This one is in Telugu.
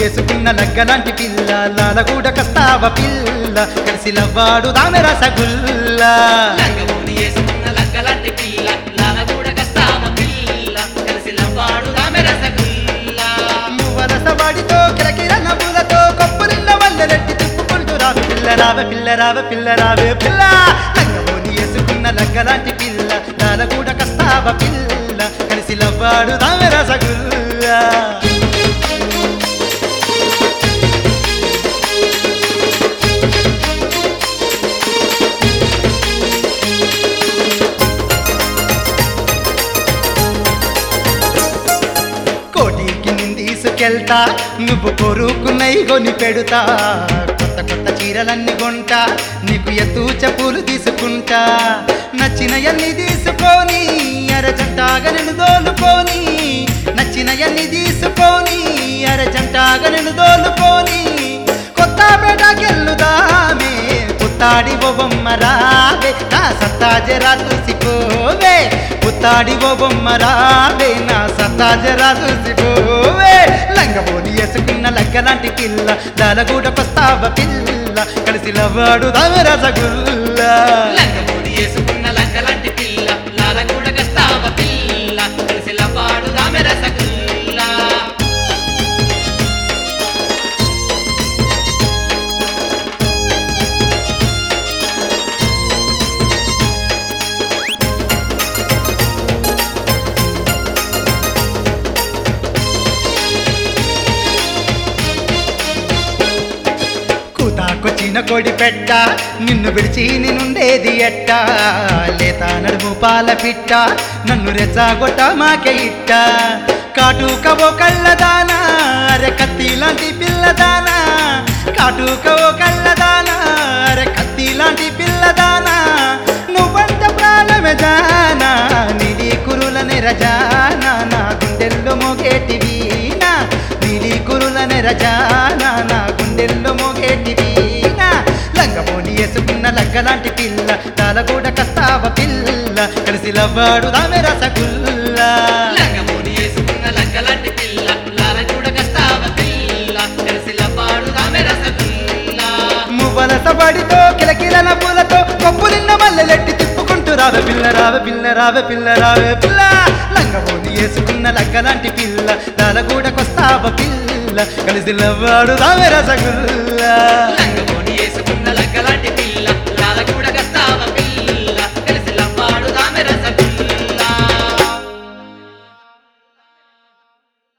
వేసుకున్న లగ్గలాంటి పిల్ల లాలగూడ కస్తావ పిల్ల కలిసి లవ్వాడు దామె రసగుల్లా లంగమూని వేసుకున్న లగ్గలాంటి పిల్ల లాలగూడ కస్తావ పిల్ల కలిసి లవ్వాడు దామె రసగుల్లా మువ్వరసవాడితో కిలకిల నవ్వులతో కొప్పులిల్ల వల్లెలెట్టి తిప్పుకుంటూ రావే పిల్ల రావే పిల్ల రావే పిల్ల రావే పిల్ల లంగమూని వేసుకున్న లగ్గలాంటి పిల్ల లాలగూడ కస్తావ పిల్ల కలిసి లవ్వాడు దామె రసగుల్లా తీసుకెళ్తా నువ్వు కొరుకునై కొని పెడుతా కొత్త కొత్త చీరలన్నీ కొంటా నీకు ఎత్తు చెప్పులు తీసుకుంటా నచ్చినయన్ని తీసుకొని అరజంటాగా నిన్ను దోలుకొని నచ్చినయన్ని తీసుకొని అరజంటాగా నిన్ను దోలుకొని కొత్తపేటకెళ్ళుదామే పుత్తాడి ఓ బొమ్మ రావే నా సత్తా జరా చూసిపోవే పుత్తాడి ఓ బొమ్మ రావే నా సత్తా జరా చూసిపోవే లంగబోని వేసుకున్న లగ్గలాంటి పిల్ల లాలగూడ పస్తావ పిల్ల కలిసి లవ్వాడు దామె రసగుల్లా లంగమూని వేసుకున్న లగ్గలాంటి పిల్ల లాలగూడ కస్తావ పిల్ల కలిసి లవ్వాడు దామె రసగుల్లా కూతాకొచ్చిన కోడి పెట్ట నిన్ను విడిచి నేనుండేది ఎట్ట లేత నడుము పాల పిట్ట నన్ను రెచ్చగొట్ట మాకే ఇట్ట కాటుకవో కళ్ళదానా అరె కత్తి లాంటి పిల్లదానా కాటుకవో కళ్ళదానా అరె కత్తి లాంటి పిల్లదానా నువ్వంట ప్రాణమే జానా నీలి కురులనే రజానా నా గుండెల్లో మోగేటివీనా నీలి కురులనే రజానా నా గుండెల్లో మోగేటివీనా లంగమోని వేసుకున్న లగ్గలాంటి పిల్ల లాలగూడ కస్తావ పిల్ల కలిసి లవ్వాడు దామె రసగుల్లా లంగమూని వేసుకున్న లగ్గలాంటి పిల్ల లాలగూడ కస్తావ పిల్ల కలిసి లవ్వాడు దామె రసగుల్లా మువ్వలసవాడితో కిలకిల నవ్వులతో కొప్పులిన్న మల్లెలెట్టి తిప్పుకుంటూ రావే పిల్ల రావే పిల్ల రావే పిల్ల రావే పిల్ల లంగమోని వేసుకున్న లగ్గలాంటి పిల్ల లాలగూడ కొస్తావ పిల్ల కలిసి లవ్వాడు దామె రసగుల్లా